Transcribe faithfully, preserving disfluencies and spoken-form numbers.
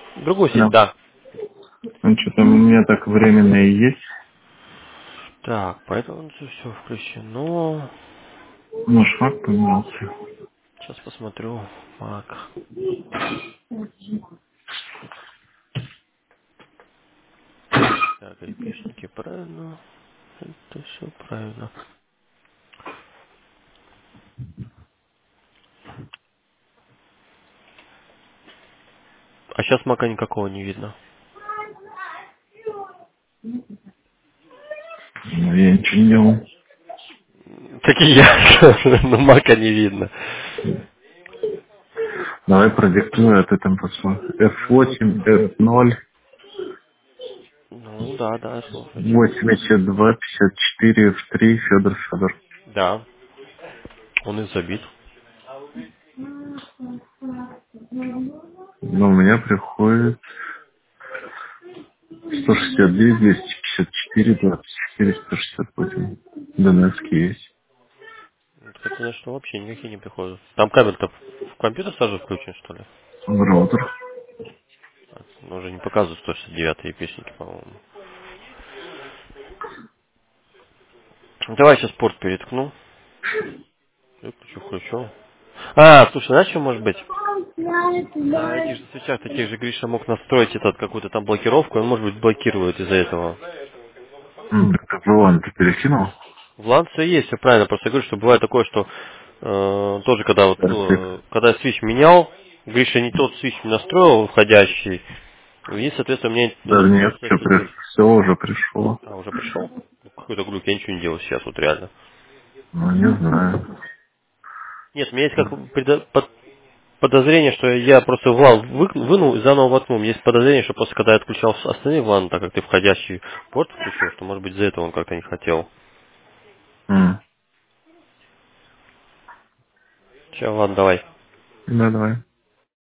Другую сеть, Да. да. Ну, что-то у меня так временно и есть. Так, поэтому все включено. Ну, шаг поменялся. Сейчас посмотрю. Мак. Так, айпишники правильно. Это все правильно. А сейчас мака никакого не видно. Ну, я ничего не делал. Так и я, но мака не видно. Давай продиктуй, а ты там посмотри. эф восемь, эф ноль, Ну да, да, слушайте. восемьдесят два, пятьдесят четыре, эф три, Федор, Федор. Да, он и забит. Но у меня приходит сто шестьдесят девять, двести пятьдесят четыре, двадцать четыре, сто шестьдесят восемь. Донецкий есть. Это значит, что вообще никакие не приходят. Там кабель-то в компьютер сразу включен, что ли? В роутер. Ну, уже не показывают сто шестьдесят девятые песенки, по-моему. Давай сейчас порт переткну. Выключу, включу. А, слушай, знаешь, что может быть? На этих же свечах таких же Гриша мог настроить этот какую-то там блокировку, и он, может быть, блокирует из-за этого. М, Так ты в ты перекинул? В ланце есть, все правильно, просто я говорю, что бывает такое, что э, тоже когда вот, Perfect. ну, э, когда я свич менял, Гриша не тот свич настроил входящий, и, соответственно, мне Да э, нет, пришлось что теперь... все уже пришло. А, уже пришел? Ну, какой-то глюк, я ничего не делал сейчас, вот реально. Ну, не знаю. Нет, у меня есть как предо- под- подозрение, что я просто вал вы- вынул и заново воткнул. Есть подозрение, что просто когда я отключал остальные ванны, так как ты входящий порт включил, что, может быть, из-за этого он как-то не хотел. М. Все, ладно, давай. Да, давай.